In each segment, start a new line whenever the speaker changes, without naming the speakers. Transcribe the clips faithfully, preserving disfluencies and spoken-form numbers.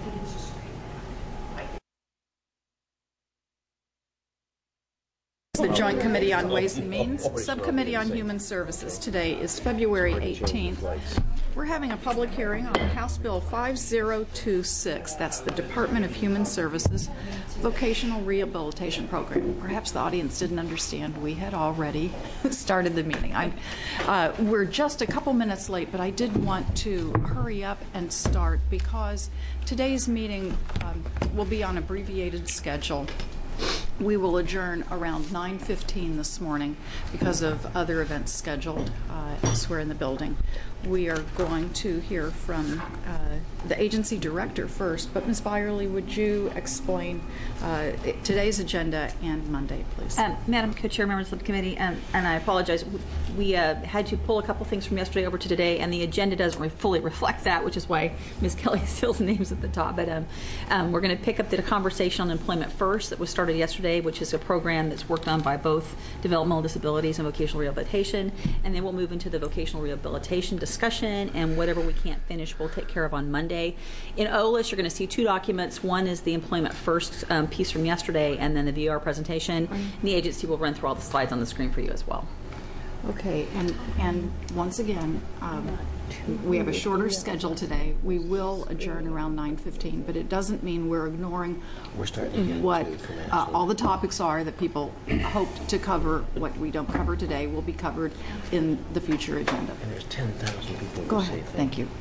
The Joint Committee on Ways and Means, Subcommittee on Human Services. Today is February eighteenth. We're having a public hearing on House Bill five zero two six. That's the Department of Human Services Vocational Rehabilitation Program. Perhaps the audience didn't understand. We had already started the meeting. I, uh, we're just a couple minutes late, but I did want to hurry up and start because today's meeting um, will be on abbreviated schedule. We will adjourn around nine fifteen this morning because of other events scheduled uh, elsewhere in the building. We are going to hear from uh, the agency director first, but Miz Byerly, would you explain uh, today's agenda and Monday, please?
Um, Madam Co-Chair, members of the committee, um, and I apologize, we uh, had to pull a couple things from yesterday over to today, and the agenda doesn't re fully reflect that, which is why Miz Kelly Steele's name's at the top. But um, um, we're going to pick up the conversation on Employment First that was started yesterday, which is a program that's worked on by both developmental disabilities and vocational rehabilitation, and then we'll move into the vocational rehabilitation discussion, and whatever we can't finish we'll take care of on Monday. In O L I S you're going to see two documents. One is the Employment First um, piece from yesterday, and then the V R presentation. Mm-hmm. And the agency will run through all the slides on the screen for you as well.
Okay, and and once again, um, we have a shorter schedule today. We will adjourn around nine fifteen, but it doesn't mean we're ignoring
we're starting
what uh, all the topics are that people hoped to cover. What we don't cover today will be covered in the future agenda.
And there's ten thousand people.
Go ahead. Thank you.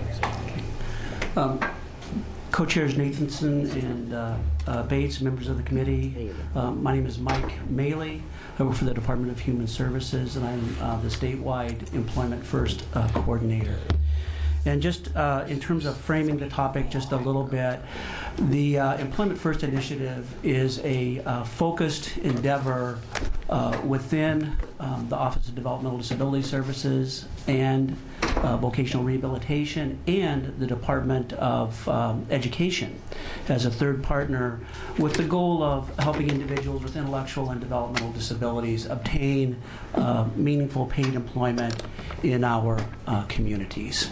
Um, Co-chairs Nathanson and uh, uh, Bates, members of the committee. Uh, my name is Mike Maley. I work for the Department of Human Services, and I'm uh, the statewide Employment First uh, coordinator. And just uh, in terms of framing the topic just a little bit, the uh, Employment First initiative is a uh, focused endeavor uh, within um, the Office of Developmental Disability Services and uh, Vocational Rehabilitation and the Department of um, Education as a third partner, with the goal of helping individuals with intellectual and developmental disabilities obtain uh, meaningful paid employment in our uh, communities.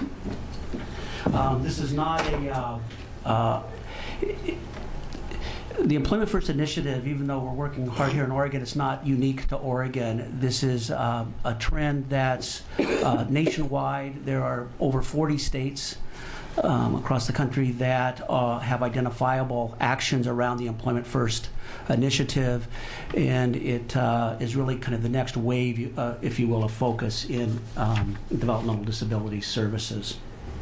Um, this is not a uh, uh, it, the Employment First initiative, even though we're working hard here in Oregon, it's not unique to Oregon. This is uh, a trend that's uh, nationwide. There are over forty states um, across the country that uh, have identifiable actions around the Employment First initiative, and it uh, is really kind of the next wave, uh, if you will, of focus in um, developmental disability services.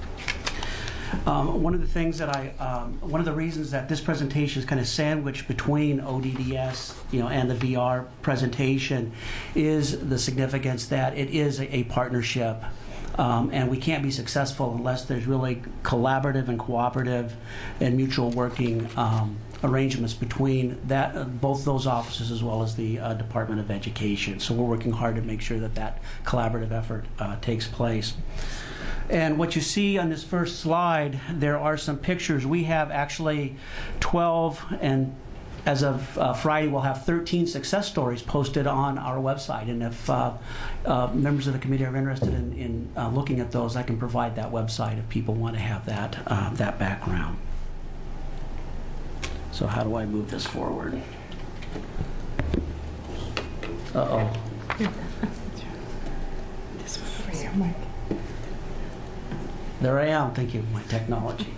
Um, one of the things that I, um, one of the reasons that this presentation is kind of sandwiched between O D D S, you know, and the V R presentation is the significance that it is a, a partnership. Um, and we can't be successful unless there's really collaborative and cooperative and mutual working um, arrangements between that, uh, both those offices as well as the uh, Department of Education. So we're working hard to make sure that that collaborative effort uh, takes place. And what you see on this first slide, there are some pictures. We have actually twelve, and as of uh, Friday, we'll have thirteen success stories posted on our website. And if uh, uh, members of the committee are interested in, in uh, looking at those, I can provide that website if people want to have that, uh, that background. So how do I move this forward? Uh-oh.
This one for you, Mike.
There I am. Thank you, my technology.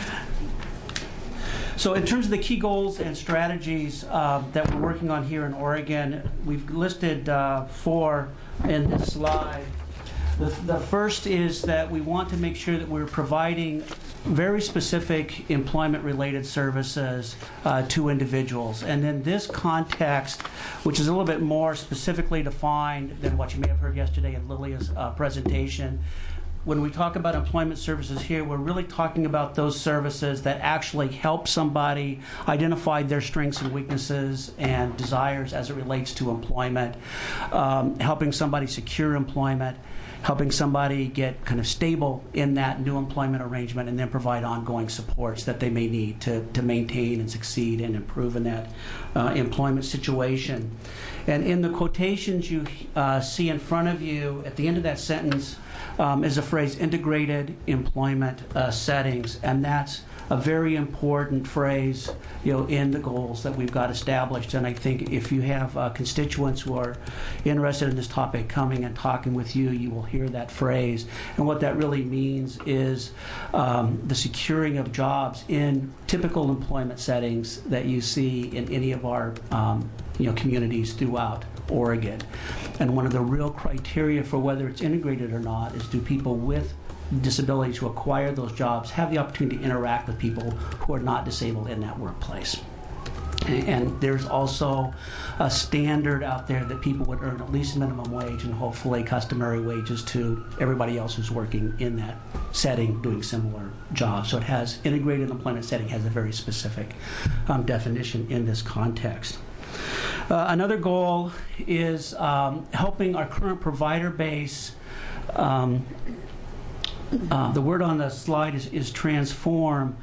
So in terms of the key goals and strategies uh, that we're working on here in Oregon, we've listed uh, four in this slide. The, the first is that we want to make sure that we're providing very specific employment-related services uh, to individuals. And in this context, which is a little bit more specifically defined than what you may have heard yesterday in Lilia's uh, presentation, when we talk about employment services here, we're really talking about those services that actually help somebody identify their strengths and weaknesses and desires as it relates to employment, um, helping somebody secure employment, helping somebody get kind of stable in that new employment arrangement, and then provide ongoing supports that they may need to, to maintain and succeed and improve in that uh, employment situation. And in the quotations you uh, see in front of you, at the end of that sentence um, is a phrase, integrated employment uh, settings, and that's a very important phrase, you know, in the goals that we've got established. And I think if you have uh, constituents who are interested in this topic coming and talking with you, you will hear that phrase. And what that really means is um, the securing of jobs in typical employment settings that you see in any of our um, you know, communities throughout Oregon. And one of the real criteria for whether it's integrated or not is, do people with disabilities who acquire those jobs have the opportunity to interact with people who are not disabled in that workplace. And, and there's also a standard out there that people would earn at least minimum wage and hopefully customary wages to everybody else who's working in that setting doing similar jobs. So it has, integrated employment setting has a very specific um, definition in this context. Uh, another goal is um, helping our current provider base. Um, uh, the word on the slide is, is transform.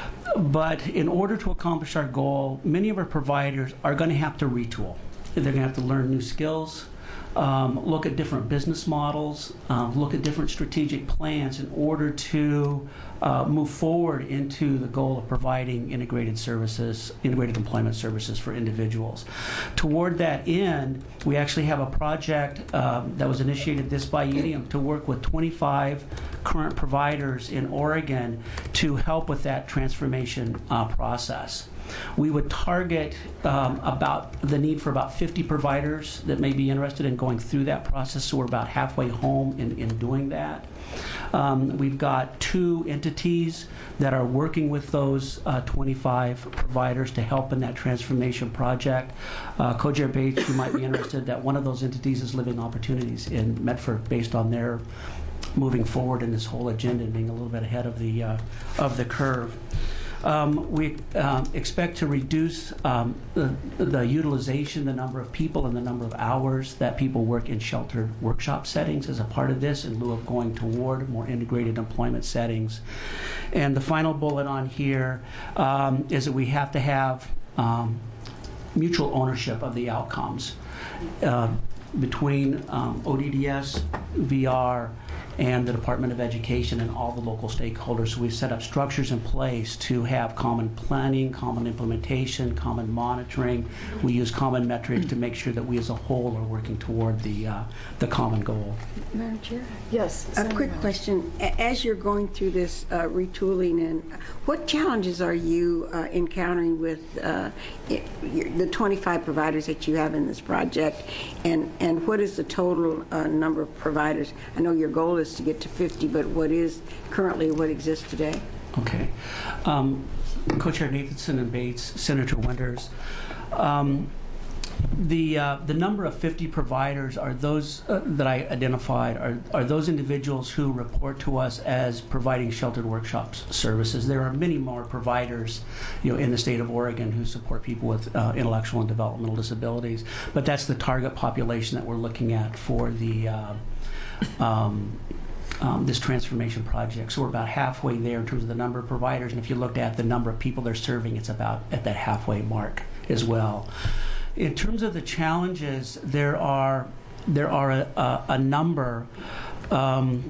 But in order to accomplish our goal, many of our providers are going to have to retool. They're going to have to learn new skills, um, look at different business models, um, look at different strategic plans in order to uh, move forward into the goal of providing integrated services, integrated employment services for individuals. Toward that end, we actually have a project um, that was initiated this biennium to work with twenty-five current providers in Oregon to help with that transformation uh, process. We would target um, about the need for about fifty providers that may be interested in going through that process, so we're about halfway home in, in doing that. Um, we've got two entities that are working with those uh, twenty-five providers to help in that transformation project. Uh, Co-Chair Bates, you might be interested that one of those entities is Living Opportunities in Medford, based on their moving forward in this whole agenda and being a little bit ahead of the uh, of the curve. Um, we um, expect to reduce um, the, the utilization, the number of people, and the number of hours that people work in sheltered workshop settings as a part of this, in lieu of going toward more integrated employment settings. And the final bullet on here um, is that we have to have um, mutual ownership of the outcomes uh, between um, O D D S, V R, and the Department of Education and all the local stakeholders. So we've set up structures in place to have common planning, common implementation, common monitoring. We use common metrics to make sure that we as a whole are working toward the uh, the common goal.
Madam Chair?
Yes.
A quick question. A- As you're going through this uh, retooling, and what challenges are you uh, encountering with uh, i- your- the twenty-five providers that you have in this project, and, and what is the total uh, number of providers? I know your goal is to get to fifty, but what is currently what exists today?
Okay. Um, Co-Chair Nathanson and Bates, Senator Winters. Um, The uh, the number of fifty providers are those uh, that I identified are, are those individuals who report to us as providing sheltered workshops services. There are many more providers, you know, in the state of Oregon who support people with uh, intellectual and developmental disabilities. But that's the target population that we're looking at for the uh, um, Um, this transformation project. So we're about halfway there in terms of the number of providers, and if you looked at the number of people they're serving, it's about at that halfway mark as well. In terms of the challenges, there are there are a, a, a number. Um,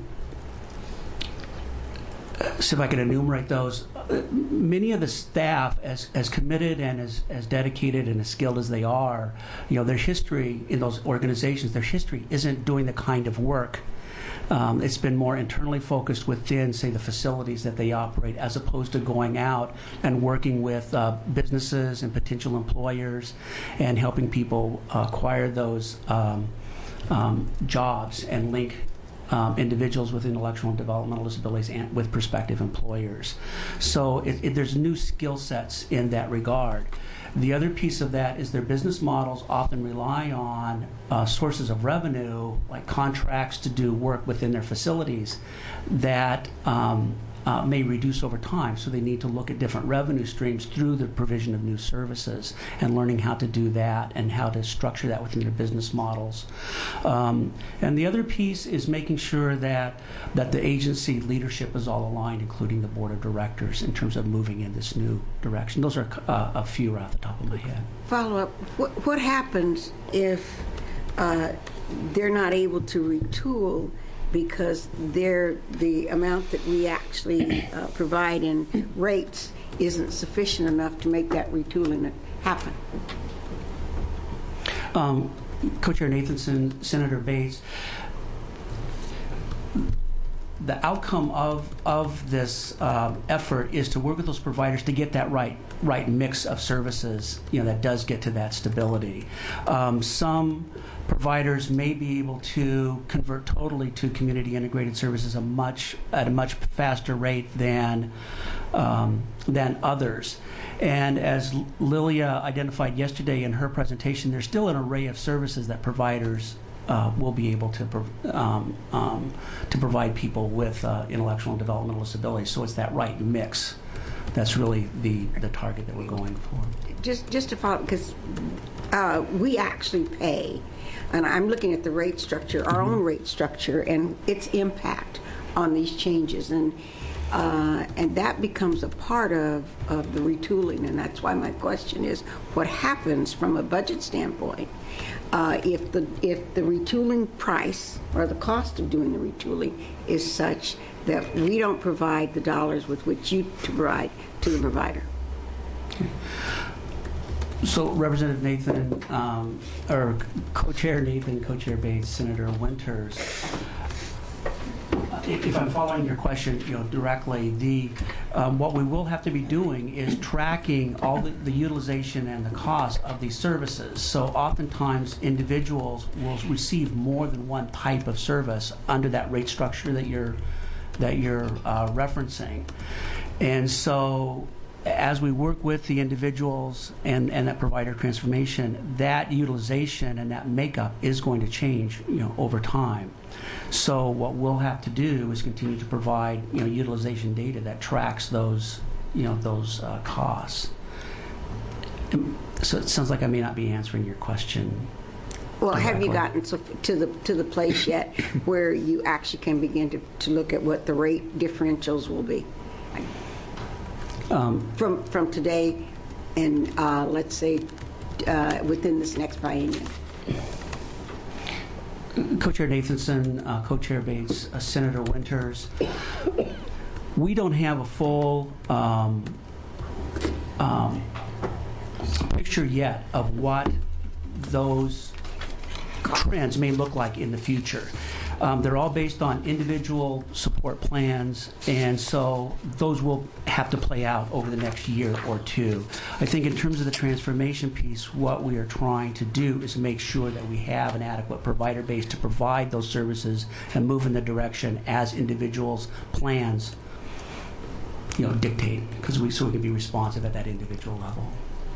see if I can enumerate those. Uh, many of the staff, as as committed and as as dedicated and as skilled as they are, you know, their history in those organizations, their history isn't doing the kind of work. Um, it's been more internally focused within, say, the facilities that they operate, as opposed to going out and working with uh, businesses and potential employers and helping people uh, acquire those um, um, jobs and link um, individuals with intellectual and developmental disabilities and with prospective employers. So it, it, there's new skill sets in that regard. The other piece of that is their business models often rely on uh, sources of revenue, like contracts to do work within their facilities, that um, uh, may reduce over time. So they need to look at different revenue streams through the provision of new services and learning how to do that and how to structure that within their business models. Um, and the other piece is making sure that, that the agency leadership is all aligned, including the board of directors, in terms of moving in this new direction. Those are uh, a few right off the top of my head.
Follow up. What, what happens if uh, they're not able to retool because they're, the amount that we actually uh, provide in rates isn't sufficient enough to make that retooling happen.
Um, Co-Chair Nathanson, Senator Bates, the outcome of of this uh, effort is to work with those providers to get that right right mix of services, you know, that does get to that stability. Um, some providers may be able to convert totally to community integrated services a much at a much faster rate than um, than others. And as Lilia identified yesterday in her presentation, there's still an array of services that providers uh, will be able to um, um, to provide people with uh, intellectual and developmental disabilities. So it's that right mix. That's really the, the target that we're going for.
Just just to follow, because uh, we actually pay, and I'm looking at the rate structure, our mm-hmm. own rate structure, and its impact on these changes, and uh, and that becomes a part of, of the retooling, and that's why my question is, what happens from a budget standpoint uh, if the if the retooling price or the cost of doing the retooling is such that we don't provide the dollars with which you to provide to the provider?
Okay. So Representative Nathan, um, or Co-Chair Nathan, Co-Chair Bates, Senator Winters, if, if I'm following your question, you know, directly, the um, what we will have to be doing is tracking all the, the utilization and the cost of these services. So oftentimes individuals will receive more than one type of service under that rate structure that you're that you're uh, referencing. And so as we work with the individuals and, and that provider transformation, that utilization and that makeup is going to change, you know, over time. So what we'll have to do is continue to provide, you know, utilization data that tracks those, you know, those uh, costs. And so it sounds like I may not be answering your question.
Well,
directly.
Have you gotten to, to the to the place yet where you actually can begin to, to look at what the rate differentials will be um, from from today and uh, let's say uh, within this next biennium?
Co-Chair Nathanson, uh, Co-Chair Bates, uh, Senator Winters, we don't have a full um, um, picture yet of what those trends may look like in the future. Um, they're all based on individual support plans, and so those will have to play out over the next year or two. I think in terms of the transformation piece, what we are trying to do is make sure that we have an adequate provider base to provide those services and move in the direction as individuals' plans, you know, dictate, because we so we can be responsive at that individual level.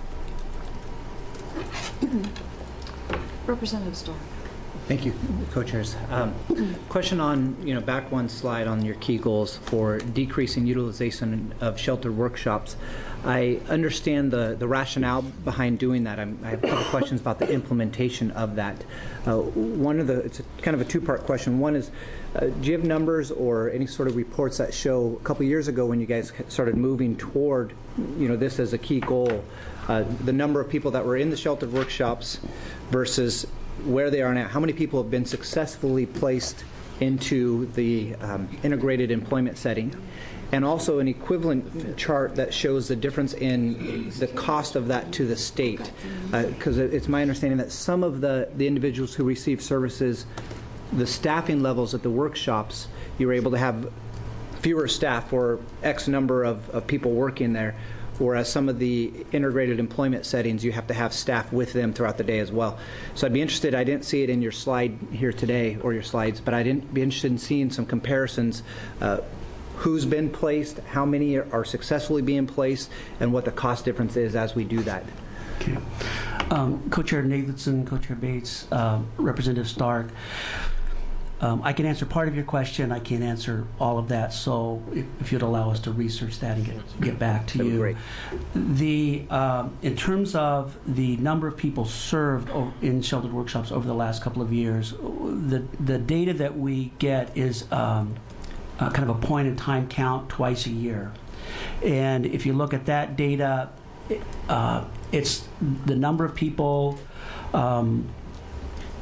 Representative Starr.
Thank you, co-chairs. Um, question on, you know, back one slide on your key goals for decreasing utilization of sheltered workshops. I understand the, the rationale behind doing that. I'm, I have a couple questions about the implementation of that. Uh, one of the, it's a, kind of a two-part question. One is, uh, do you have numbers or any sort of reports that show a couple years ago when you guys started moving toward, you know, this as a key goal, uh, the number of people that were in the sheltered workshops versus where they are now? How many people have been successfully placed into the um, integrated employment setting? And also an equivalent chart that shows the difference in the cost of that to the state. Because uh, it's my understanding that some of the, the individuals who receive services, the staffing levels at the workshops, you were able to have fewer staff or X number of, of people working there. Whereas some of the integrated employment settings, you have to have staff with them throughout the day as well. So I'd be interested, I didn't see it in your slide here today, or your slides, but I'd be interested in seeing some comparisons. Uh, who's been placed, how many are, are successfully being placed, and what the cost difference is as we do that.
Okay. Um, Co-Chair Nathanson, Co-Chair Bates, uh, Representative Stark, Um, I can answer part of your question. I can't answer all of that. So if, if you'd allow us to research that and get get back to you.
Great.
The um, in terms of the number of people served in sheltered workshops over the last couple of years, the the data that we get is um, uh, kind of a point in time count twice a year. And if you look at that data, uh, it's the number of people. Um,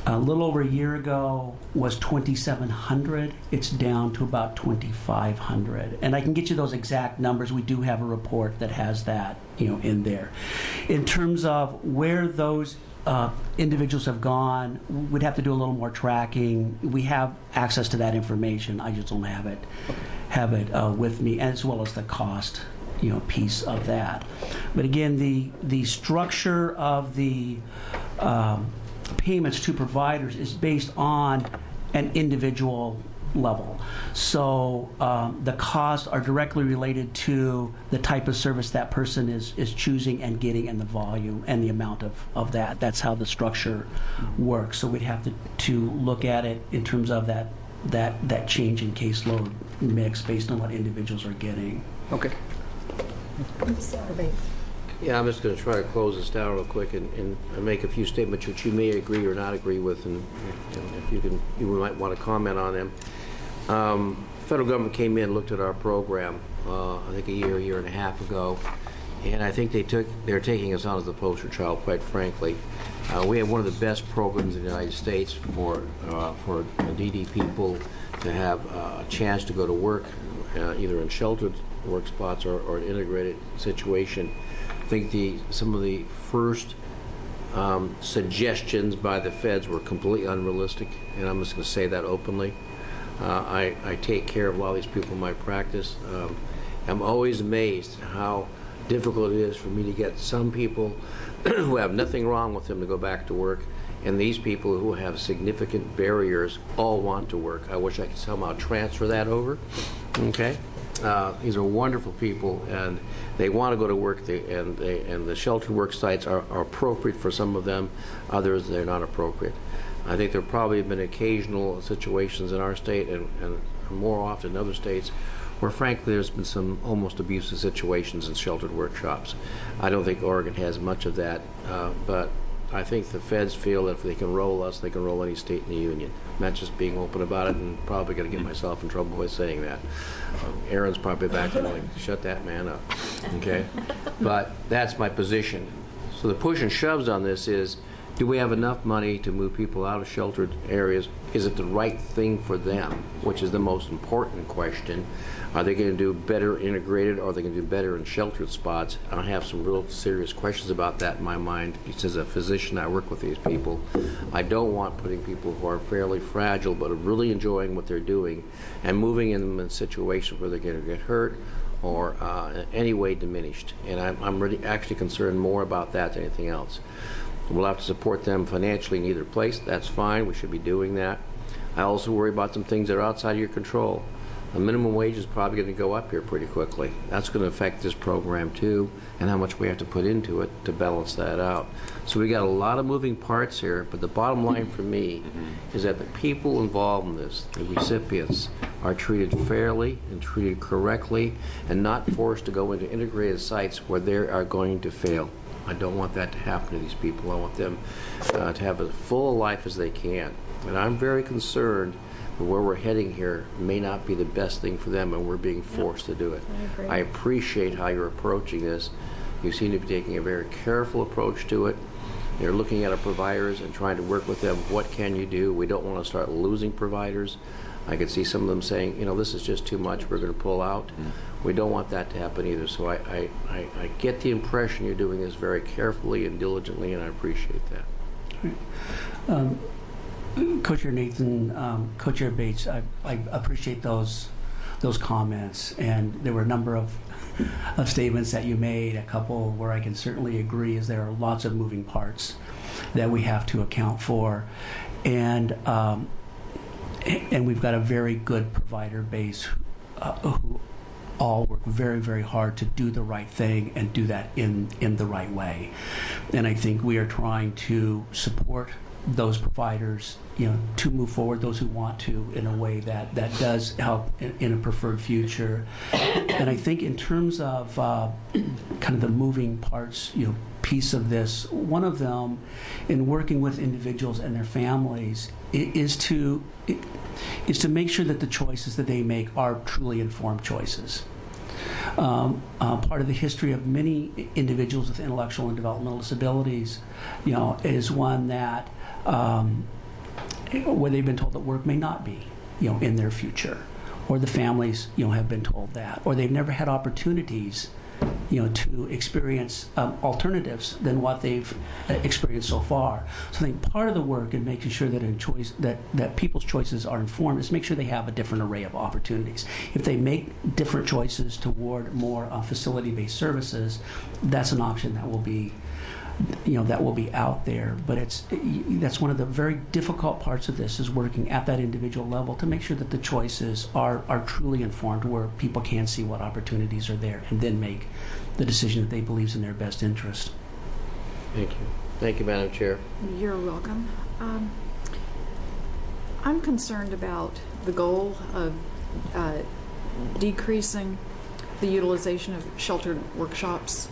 a little over a year ago was twenty-seven hundred. It's down to about twenty-five hundred. And I can get you those exact numbers. We do have a report that has that, you know, in there. In terms of where those uh, individuals have gone, we'd have to do a little more tracking. We have access to that information. I just don't have it, have it uh, with me, as well as the cost, you know, piece of that. But again, the the structure of the um, payments to providers is based on an individual level. So um, the costs are directly related to the type of service that person is, is choosing and getting, and the volume and the amount of, of that. That's how the structure works. So we'd have to, to look at it in terms of that, that, that change in caseload mix based on what individuals are getting.
Okay.
Yeah, I'm just going to try to close this down real quick and, and make a few statements which you may agree or not agree with, and, and if you can, you might want to comment on them. Um, the federal government came in and looked at our program, uh, I think a year, year and a half ago, and I think they took, they're taking us on as the poster child, quite frankly. Uh, we have one of the best programs in the United States for uh, for D D people to have uh, a chance to go to work, uh, either in sheltered work spots or, or an integrated situation. I think the some of the first um, suggestions by the feds were completely unrealistic, and I'm just going to say that openly. Uh, I, I take care of a lot of these people in my practice. Um, I'm always amazed how difficult it is for me to get some people who have nothing wrong with them to go back to work, and these people who have significant barriers all want to work. I wish I could somehow transfer that over. Okay. Uh, these are wonderful people, and they want to go to work, they, and, they, and the shelter work sites are, are appropriate for some of them. Others, they're not appropriate. I think there probably have been occasional situations in our state, and, and more often in other states, where frankly there's been some almost abusive situations in sheltered workshops. I don't think Oregon has much of that, uh, but I think the feds feel that if they can roll us, they can roll any state in the union. I'm not just being open about it, and probably going to get myself in trouble by saying that. Um, Aaron's probably back there like, shut that man up, okay? But that's my position. So the push and shoves on this is, do we have enough money to move people out of sheltered areas? Is it the right thing for them, which is the most important question? Are they going to do better integrated, or are they going to do better in sheltered spots? I have some real serious questions about that in my mind, because as a physician, I work with these people. I don't want putting people who are fairly fragile but are really enjoying what they're doing and moving them in a situation where they're going to get hurt or uh, in any way diminished. And I'm, I'm really actually concerned more about that than anything else. We'll have to support them financially in either place. That's fine. We should be doing that. I also worry about some things that are outside of your control. The minimum wage is probably going to go up here pretty quickly. That's going to affect this program too, and how much we have to put into it to balance that out. So we got a lot of moving parts here, but the bottom line for me is that the people involved in this, the recipients, are treated fairly and treated correctly, and not forced to go into integrated sites where they are going to fail. I don't want that to happen to these people. I want them uh, to have as full a life as they can. And I'm very concerned that where we're heading here may not be the best thing for them, and we're being forced to do it.
I agree.
I appreciate how you're approaching this. You seem to be taking a very careful approach to it. You're looking at our providers and trying to work with them. What can you do? We don't want to start losing providers. I could see some of them saying, you know, this is just too much, we're going to pull out. Mm-hmm. We don't want that to happen either. So I, I, I, I get the impression you're doing this very carefully and diligently, and I appreciate that.
Right. Um, Co-Chair Nathan, um, Co-Chair Bates, I, I appreciate those those comments, and there were a number of, of statements that you made, a couple where I can certainly agree, is there are lots of moving parts that we have to account for. And um, and we've got a very good provider base uh, who all work very, very hard to do the right thing and do that in, in the right way. And I think we are trying to support those providers, you know, to move forward, those who want to, in a way that, that does help in, in a preferred future. And I think in terms of uh, kind of the moving parts, you know, piece of this, one of them in working with individuals and their families is to is to make sure that the choices that they make are truly informed choices. Um, uh, part of the history of many individuals with intellectual and developmental disabilities, you know, is one that um, where they've been told that work may not be, you know, in their future, or the families, you know, have been told that, or they've never had opportunities, you know, to experience um, alternatives than what they've uh, experienced so far. So I think part of the work in making sure that in choice that that people's choices are informed is make sure they have a different array of opportunities. If they make different choices toward more uh, facility-based services, that's an option that will be, you know, that will be out there. But it's that's one of the very difficult parts of this, is working at that individual level to make sure that the choices are are truly informed, where people can see what opportunities are there and then make the decision that they believe is in their best interest.
Thank you. Thank you, Madam Chair.
You're welcome. Um, I'm concerned about the goal of uh, decreasing the utilization of sheltered workshops.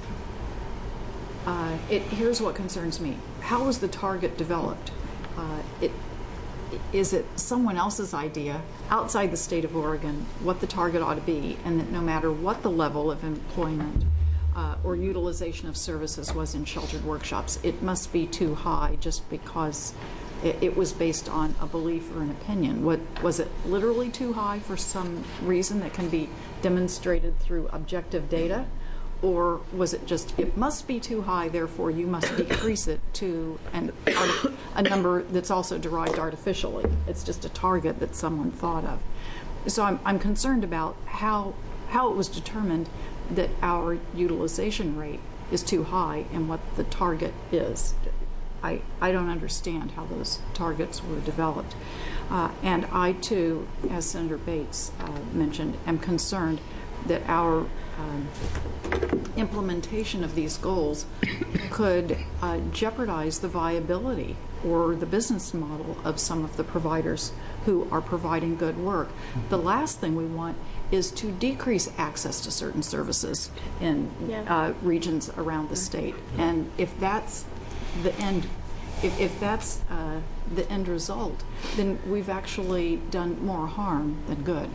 Uh, it, here's what concerns me. How was the target developed? Uh, it, is it someone else's idea outside the state of Oregon what the target ought to be, and that no matter what the level of employment uh, or utilization of services was in sheltered workshops, it must be too high just because it, it was based on a belief or an opinion? What, was it literally too high for some reason that can be demonstrated through objective data? Or was it just, it must be too high, therefore you must decrease it to an, a number that's also derived artificially? It's just a target that someone thought of. So I'm, I'm concerned about how, how it was determined that our utilization rate is too high and what the target is. I, I don't understand how those targets were developed. Uh, and I too, as Senator Bates uh, mentioned, am concerned that our um, implementation of these goals could uh, jeopardize the viability or the business model of some of the providers who are providing good work. The last thing we want is to decrease access to certain services in
Yeah.
uh, regions around the state. And if that's the end, if, if that's uh, the end result, then we've actually done more harm than good.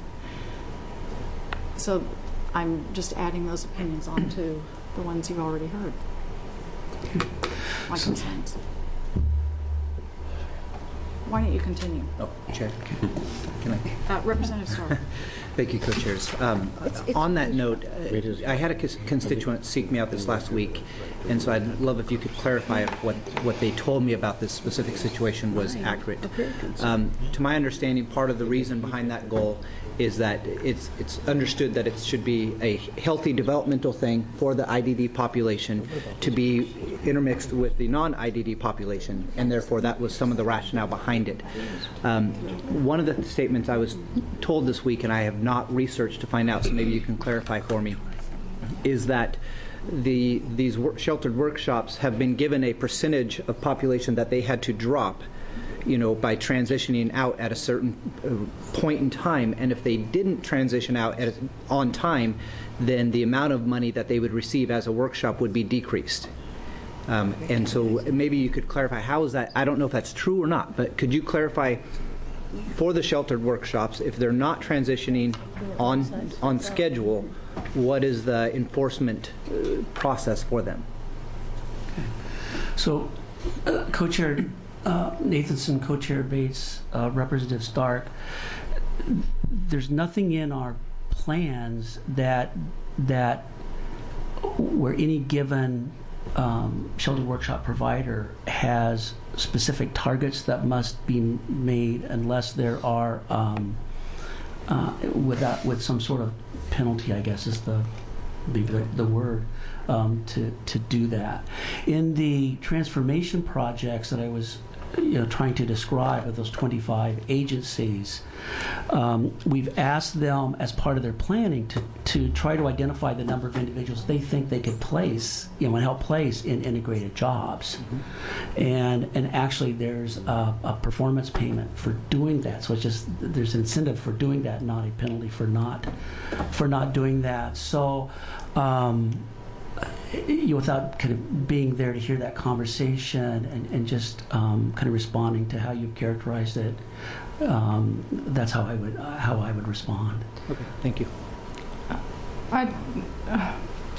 So I'm just adding those opinions on to the ones you've already heard. My concerns. Why don't you continue?
Oh, Chair. Can I?
Uh, Representative Starr.
Thank you, co-chairs. Um, on that note, uh, I had a cons- constituent seek me out this last week, and so I'd love if you could clarify if what, what they told me about this specific situation was accurate. Um, to my understanding, part of the reason behind that goal is that it's it's understood that it should be a healthy developmental thing for the I D D population to be intermixed with the non-I D D population, and therefore that was some of the rationale behind it. Um, one of the statements I was told this week, and I have not researched to find out, so maybe you can clarify for me, is that the these wor- sheltered workshops have been given a percentage of population that they had to drop, you know, by transitioning out at a certain uh, point in time. And if they didn't transition out at a, on time, then the amount of money that they would receive as a workshop would be decreased. Um, and so maybe you could clarify, how is that? I don't know if that's true or not, but could you clarify for the sheltered workshops, if they're not transitioning on on schedule, what is the enforcement uh, process for them?
Okay. So, uh, Co-Chair Uh, Nathanson, Co-Chair Bates, uh, Representative Stark, there's nothing in our plans that that where any given um, sheltered workshop provider has specific targets that must be made unless there are um, uh, without with some sort of penalty, I guess is the the, the word um, to to do that. In the transformation projects that I was you know, trying to describe of those twenty-five agencies, um, we've asked them as part of their planning to, to try to identify the number of individuals they think they could place, you know, and help place in integrated jobs. Mm-hmm. And and actually there's a, a performance payment for doing that. So it's just, there's an incentive for doing that, not a penalty for not, for not doing that. So, um, you know, without kind of being there to hear that conversation and, and just um, kind of responding to how you've characterized it, um, that's how I would uh, how I would respond.
Okay, thank you.
I, uh,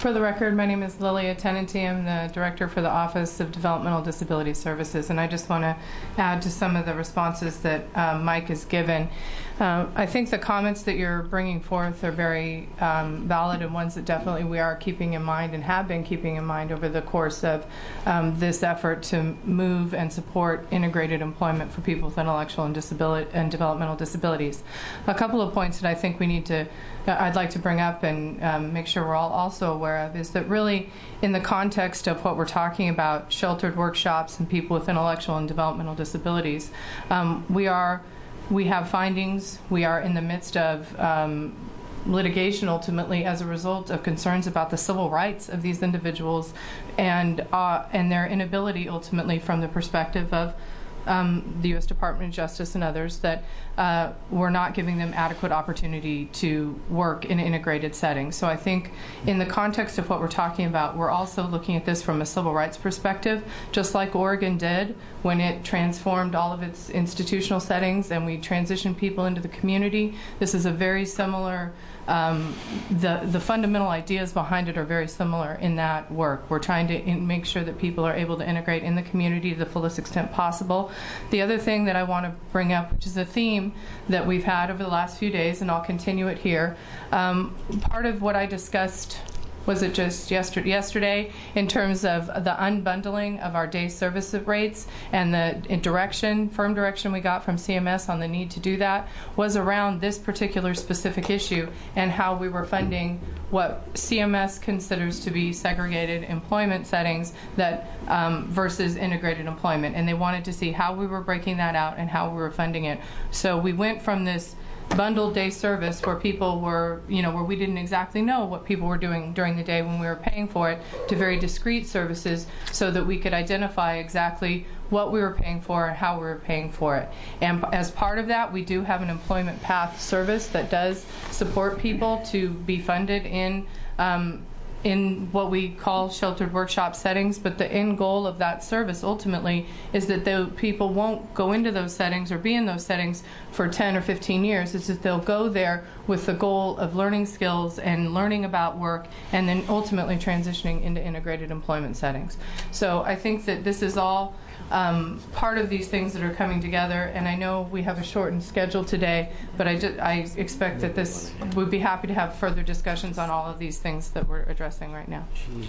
For the record, my name is Lilia Tenenty. I'm the Director for the Office of Developmental Disability Services, and I just want to add to some of the responses that um, Mike has given. Um, I think the comments that you're bringing forth are very um, valid and ones that definitely we are keeping in mind and have been keeping in mind over the course of um, this effort to move and support integrated employment for people with intellectual and disability and developmental disabilities. A couple of points that I think we need to, I'd like to bring up and um, make sure we're all also aware of is that really in the context of what we're talking about, sheltered workshops and people with intellectual and developmental disabilities, um, we are We have findings. We are in the midst of um, litigation ultimately as a result of concerns about the civil rights of these individuals and uh, and their inability ultimately from the perspective of um, the U S Department of Justice and others that uh, we're not giving them adequate opportunity to work in integrated settings. So I think in the context of what we're talking about, we're also looking at this from a civil rights perspective, just like Oregon did when it transformed all of its institutional settings and we transitioned people into the community. This is a very similar, um, the, the fundamental ideas behind it are very similar in that work. We're trying to in make sure that people are able to integrate in the community to the fullest extent possible. The other thing that I want to bring up, which is a theme that we've had over the last few days, and I'll continue it here, um, part of what I discussed was it just yesterday, yesterday in terms of the unbundling of our day service rates and the direction, firm direction we got from C M S on the need to do that was around this particular specific issue and how we were funding what C M S considers to be segregated employment settings that um, versus integrated employment. And they wanted to see how we were breaking that out and how we were funding it. So we went from this bundled day service where people were, you know, where we didn't exactly know what people were doing during the day when we were paying for it, to very discrete services so that we could identify exactly what we were paying for and how we were paying for it. And as part of that, we do have an employment path service that does support people to be funded in um, in what we call sheltered workshop settings, but the end goal of that service ultimately is that the people won't go into those settings or be in those settings for ten or fifteen years. It's that they'll go there with the goal of learning skills and learning about work and then ultimately transitioning into integrated employment settings. So I think that this is all Um, part of these things that are coming together, and I know we have a shortened schedule today, but I, just, I expect that this, we'd be happy to have further discussions on all of these things that we're addressing right now.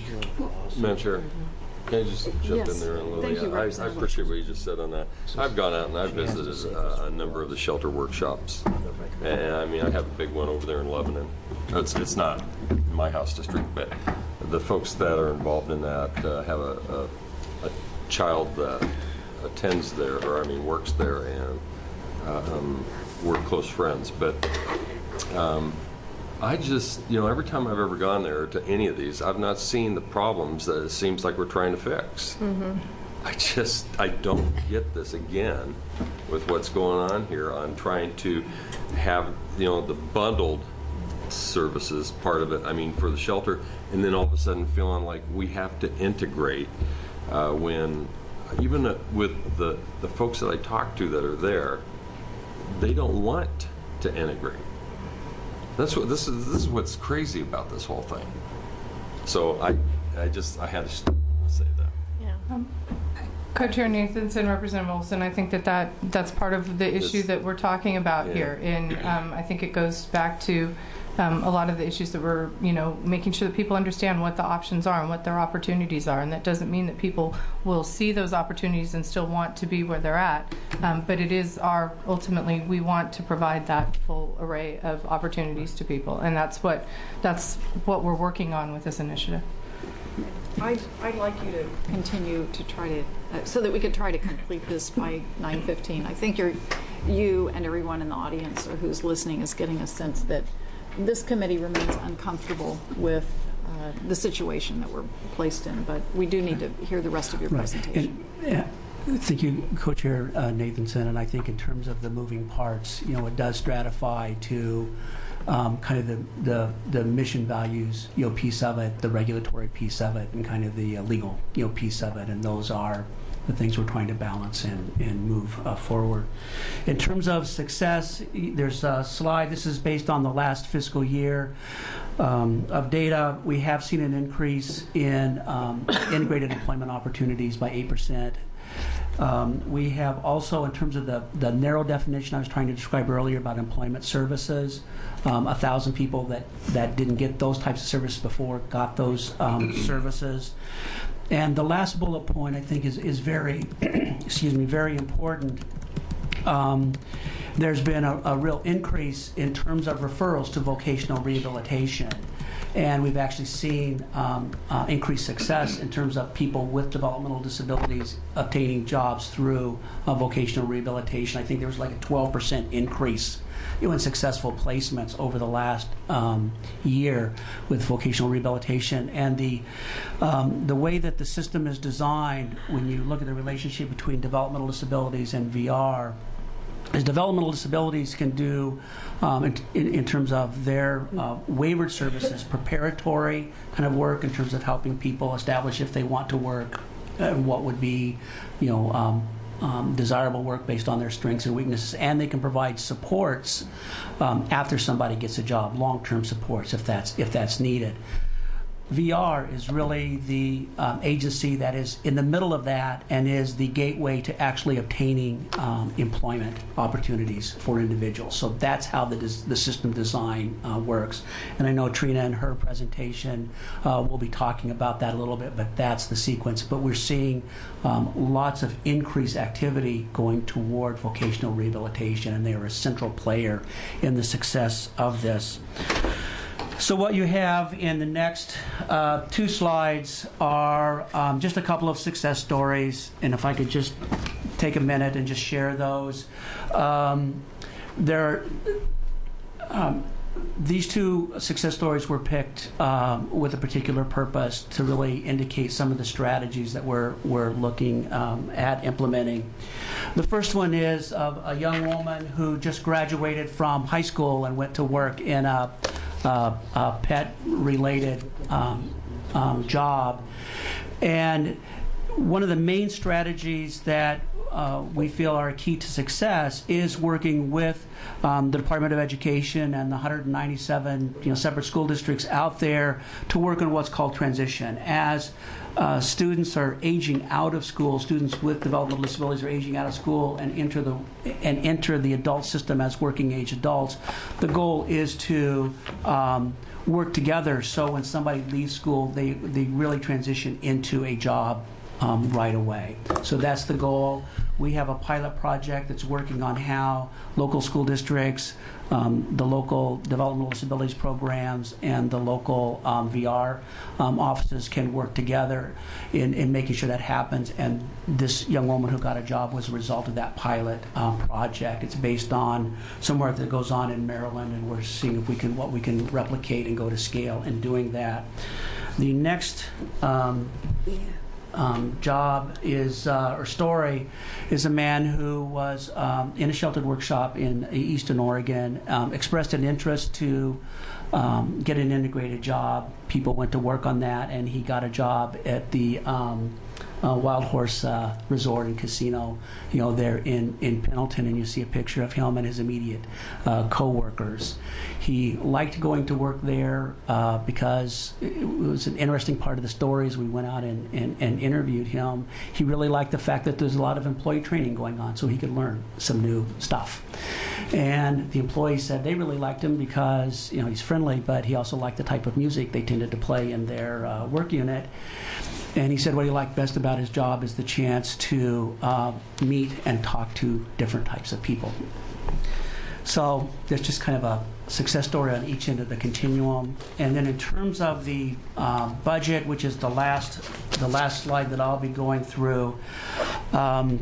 Madam Chair, can I just jump
Yes.
in there a little?
Thank you,
I, I
Representative.
appreciate what you just said on that. I've gone out and I've visited uh, a number of the shelter workshops, and I mean I have a big one over there in Lebanon. It's, it's not my house district, but the folks that are involved in that uh, have a, a, a child that attends there, or I mean works there, and um, we're close friends. But um, I just, you know, every time I've ever gone there to any of these, I've not seen the problems that it seems like we're trying to fix. Mm-hmm. I just, I don't get this again with what's going on here on trying to have, you know, the bundled services part of it, I mean, for the shelter, and then all of a sudden feeling like we have to integrate uh, when even uh, with the, the folks that I talk to that are there, they don't want to integrate. That's what this is. This is what's crazy about this whole thing. So I, I just, I had to say that.
Yeah. Um, Co-Chair Nathanson, Representative Olson, I think that, that that's part of the issue
It's,
that we're talking about
yeah.
here. And um, I think it goes back to um, a lot of the issues that we're, you know, making sure that people understand what the options are and what their opportunities are. And that doesn't mean that people will see those opportunities and still want to be where they're at. Um, but it is our, ultimately, we want to provide that full array of opportunities to people. And that's what, that's what we're working on with this initiative.
I'd, I'd like you to continue to try to, uh, so that we could try to complete this by nine fifteen. I think you're, you and everyone in the audience or who's listening is getting a sense that this committee remains uncomfortable with uh, the situation that we're placed in, but we do need to hear the rest of your
Right.
presentation.
And, yeah, thank you, Co-Chair uh, Nathanson. And I think in terms of the moving parts, you know, it does stratify to um, kind of the, the the mission values, you know, piece of it, the regulatory piece of it, and kind of the uh, legal, you know, piece of it. And those are the things we're trying to balance and, and move uh, forward. In terms of success, there's a slide. This is based on the last fiscal year um, of data. We have seen an increase in um, integrated employment opportunities by eight percent. Um, we have also, in terms of the, the narrow definition I was trying to describe earlier about employment services, um, a thousand people that, that didn't get those types of services before got those um, services. And the last bullet point I think is, is very, excuse me, very important. Um, there's been a, a real increase in terms of referrals to vocational rehabilitation. And we've actually seen um, uh, increased success in terms of people with developmental disabilities obtaining jobs through uh, vocational rehabilitation. I think there was like a twelve percent increase in successful placements over the last um, year with vocational rehabilitation. And the um, the way that the system is designed, when you look at the relationship between developmental disabilities and V R, is developmental disabilities can do, um, in, in, in terms of their uh, waivered services, preparatory kind of work in terms of helping people establish if they want to work and what would be, you know, um, um, desirable work based on their strengths and weaknesses, and they can provide supports um, after somebody gets a job, long-term supports if that's if that's needed. V R is really the um, agency that is in the middle of that and is the gateway to actually obtaining um, employment opportunities for individuals. So that's how the, the system design uh, works. And I know Trina in her presentation uh, will be talking about that a little bit, but that's the sequence. But we're seeing um, lots of increased activity going toward vocational rehabilitation, and they are a central player in the success of this. So what you have in the next uh, two slides are um, just a couple of success stories, and if I could just take a minute and just share those. Um, there, um, these two success stories were picked um, with a particular purpose to really indicate some of the strategies that we're, we're looking um, at implementing. The first one is of a young woman who just graduated from high school and went to work in a Uh, a pet-related um, um, job. And one of the main strategies that uh, we feel are a key to success is working with um, the Department of Education and the one hundred ninety-seven you know, separate school districts out there to work on what's called transition. As uh, students are aging out of school, students with developmental disabilities are aging out of school and enter the and enter the adult system as working age adults. The goal is to um, work together so when somebody leaves school, they, they really transition into a job Um, right away. So that's the goal. We have a pilot project that's working on how local school districts, um, the local developmental disabilities programs, and the local um, V R um, offices can work together in, in making sure that happens. And this young woman who got a job was a result of that pilot um, project. It's based on some work that goes on in Maryland, and we're seeing if we can what we can replicate and go to scale in doing that. The next um, yeah. Um, job is, uh, or story, is a man who was um, in a sheltered workshop in Eastern Oregon, um, expressed an interest to um, get an integrated job. People went to work on that, and he got a job at the um, uh, Wild Horse uh, Resort and Casino, you know, there in, in Pendleton, and you see a picture of him and his immediate uh, co-workers. He liked going to work there uh, because it was an interesting part of the story as we went out and, and, and interviewed him. He really liked the fact that there's a lot of employee training going on so he could learn some new stuff. And the employees said they really liked him because, you know, he's friendly, but he also liked the type of music they tended to play in their uh, work unit. And he said what he liked best about his job is the chance to uh, meet and talk to different types of people. So there's just kind of a success story on each end of the continuum. And then in terms of the uh, budget, which is the last, the last slide that I'll be going through, um,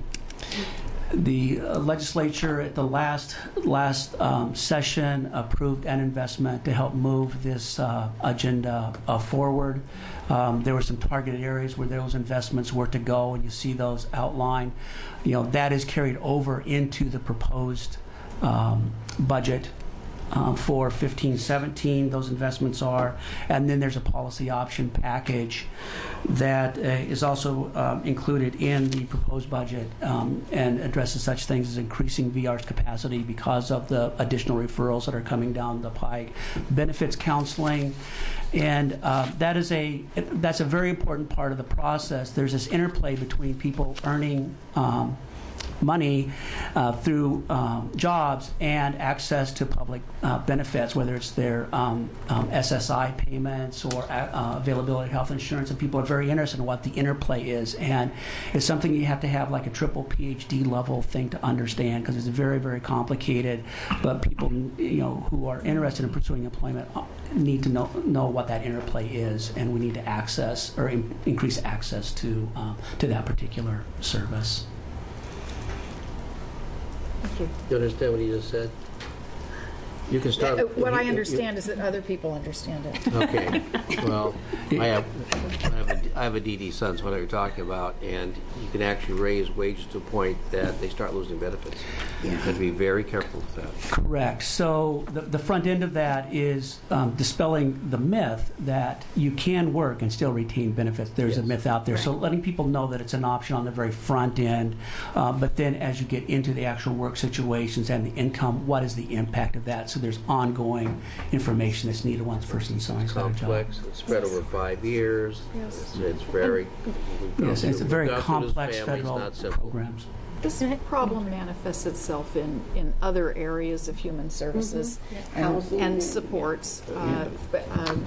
the uh, legislature at the last last um, session approved an investment to help move this uh, agenda uh, forward. Um, there were some targeted areas where those investments were to go, and you see those outlined. You know, that is carried over into the proposed um, budget uh, for fifteen seventeen, those investments are. And then there's a policy option package that uh, is also um, included in the proposed budget um, and addresses such things as increasing V R's capacity because of the additional referrals that are coming down the pike, benefits counseling, and uh, that is a that's a very important part of the process. There's this interplay between people earning um, money uh, through um, jobs and access to public uh, benefits, whether it's their um, um, S S I payments or uh, availability of health insurance, and people are very interested in what the interplay is, and it's something you have to have like a triple P H D level thing to understand, because it's very, very complicated, but people, you know, who are interested in pursuing employment need to know know what that interplay is, and we need to access or in, increase access to uh, to that particular service.
Thank you.
You understand what he just said? You can start.
Uh, What
you-
I
you-
understand is that other people understand it.
Okay, well, I have, I have a, I have a D D son, so I know what you're talking about, and you can actually raise wages to a point that they start losing benefits. You have to be very careful with that.
Correct. So the, the front end of that is um, dispelling the myth that you can work and still retain benefits. There's
Yes.
a myth out there. So letting people know that it's an option on the very front end, uh, but then as you get into the actual work situations and the income, what is the impact of that? So there's ongoing information that's needed once a person signs that job.
Complex, it's spread over five years.
Yes.
It's, it's very.
Yes, it's a very
we've gone through this
complex
family, it's
federal
not simple.
programs.
This problem manifests itself in, in other areas of human services and,
Housing.
and supports uh, f- um,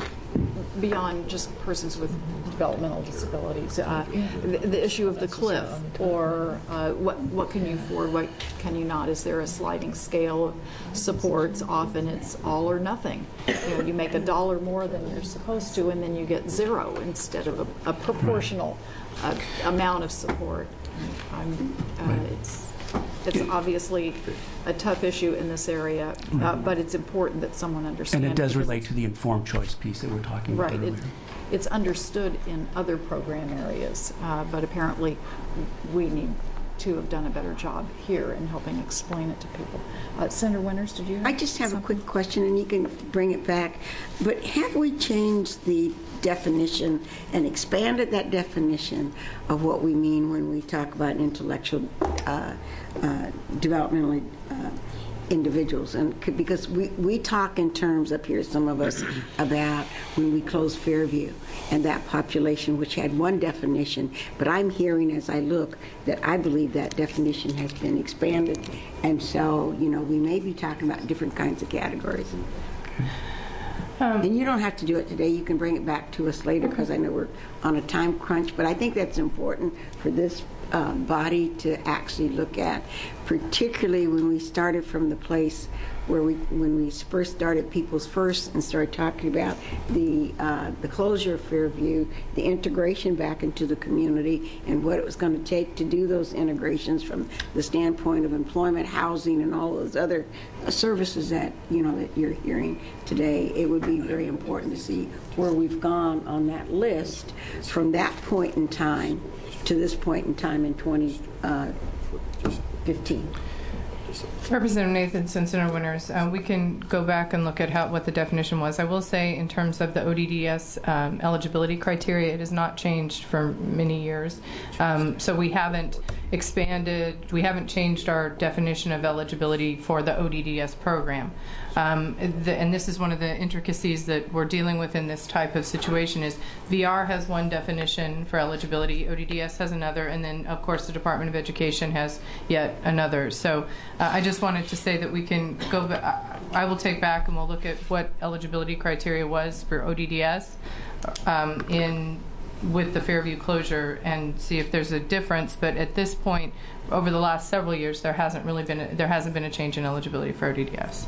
beyond just persons with developmental disabilities. Uh, the, the issue of the cliff, or uh, what what can you afford, what can you not? Is there a sliding scale of supports? Often it's all or nothing. You know, you make a dollar more than you're supposed to, and then you get zero instead of a, a proportional uh, amount of support. I'm, uh, it's it's obviously a tough issue in this area, uh, but it's important that someone understands.
And it does
because
relate
it's-
to the informed choice piece that we're talking about
Right.
earlier.
It, it's understood in other program areas, uh, but apparently we need to have done a better job here in helping explain it to people. Uh, Senator Winters, did you have
I just have a
something?
quick question, and you can bring it back. But have we changed the definition and expanded that definition of what we mean when we talk about intellectual uh, uh, developmentally uh, individuals? And c- because we, we talk in terms up here, some of us, about when we closed Fairview and that population, which had one definition, but I'm hearing as I look that I believe that definition has been expanded, and so, you know, we may be talking about different kinds of categories.
Um,
And you don't have to do it today. You can bring it back to us later, because I know we're on a time crunch. But I think that's important for this uh, body to actually look at, particularly when we started from the place where we, when we first started People's First and started talking about the uh, the closure of Fairview, the integration back into the community, and what it was going to take to do those integrations from the standpoint of employment, housing, and all those other uh, services that you know that you're hearing today. It would be very important to see where we've gone on that list from that point in time to this point in time in twenty fifteen.
Representative Nathanson, Senator Winters, uh, we can go back and look at how what the definition was. I will say, in terms of the O D D S um, eligibility criteria, it has not changed for many years. Um, so we haven't expanded, we haven't changed our definition of eligibility for the O D D S program. Um, the, and this is one of the intricacies that we're dealing with in this type of situation is V R has one definition for eligibility, O D D S has another, and then, of course, the Department of Education has yet another. So uh, I just wanted to say that we can go back. I will take back and we'll look at what eligibility criteria was for O D D S um, in with the Fairview closure and see if there's a difference. But at this point, over the last several years, there hasn't really been a, there hasn't been a change in eligibility for O D D S.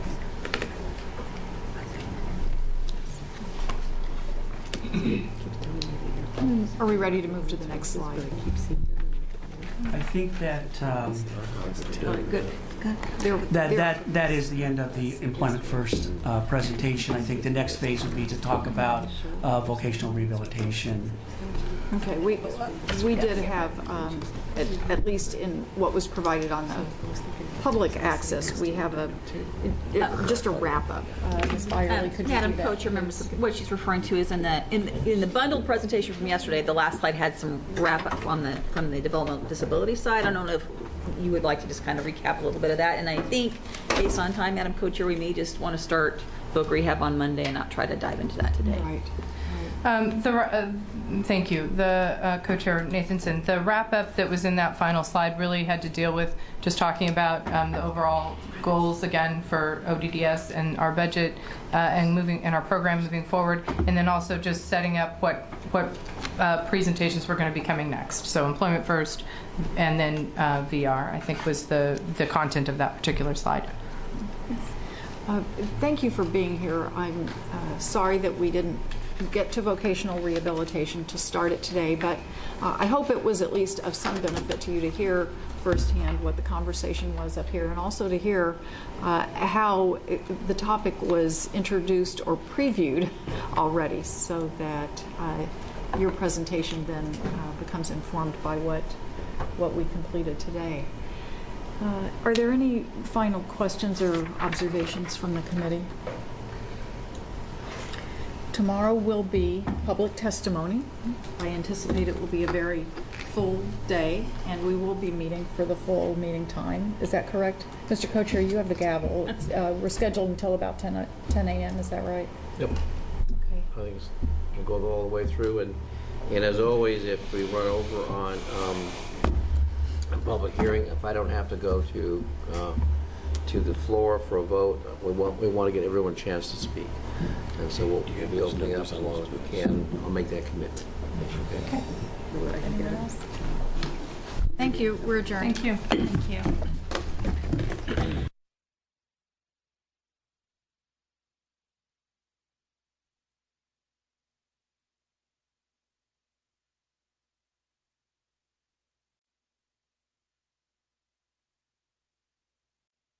Are we ready to move to the next slide?
I think that um,
Good. There,
that,
there-
that that is the end of the Employment First uh, presentation. I think the next phase would be to talk about uh, vocational rehabilitation.
Okay, we, we did have, um, at, at least in what was provided on the public access, we have a, it- just a wrap-up. Uh, Miz Byerly,
Um,
could you
Madam
do that,
Co-Chair, members,
please?
what she's referring to is in the in the, in the bundled presentation from yesterday. The last slide had some wrap up on the from the developmental disability side. I don't know if you would like to just kind of recap a little bit of that. And I think, based on time, Madam Co-Chair, we may just want to start voc rehab on Monday and not try to dive into that today.
Right.
Um, the, uh, thank you, the uh, co-chair Nathanson. The wrap-up that was in that final slide really had to deal with just talking about um, the overall goals again for O D D S and our budget uh, and moving and our program moving forward, and then also just setting up what what uh, presentations were going to be coming next. So employment first, and then uh, V R. I think was the the content of that particular slide.
Uh, Thank you for being here. I'm uh, sorry that we didn't get to vocational rehabilitation to start it today, but uh, I hope it was at least of some benefit to you to hear firsthand what the conversation was up here, and also to hear uh, how it, the topic was introduced or previewed already, so that uh, your presentation then uh, becomes informed by what what we completed today. Uh, are there any final questions or observations from the committee? Tomorrow will be public testimony. I anticipate it will be a very full day, and we will be meeting for the full meeting time. Is that correct? Mister Co-Chair, you have the gavel. It's, uh, we're scheduled until about ten a m Is that right?
Yep.
Okay.
I think it's, we'll go all the way through, and and as always, if we run over on um, a public hearing, if I don't have to go to uh, to the floor for a vote, we want we want to get everyone a chance to speak, and so we'll, we'll be opening up as long as we can. I'll make that commitment.
Thank you. We're adjourned.
Thank you. Thank you.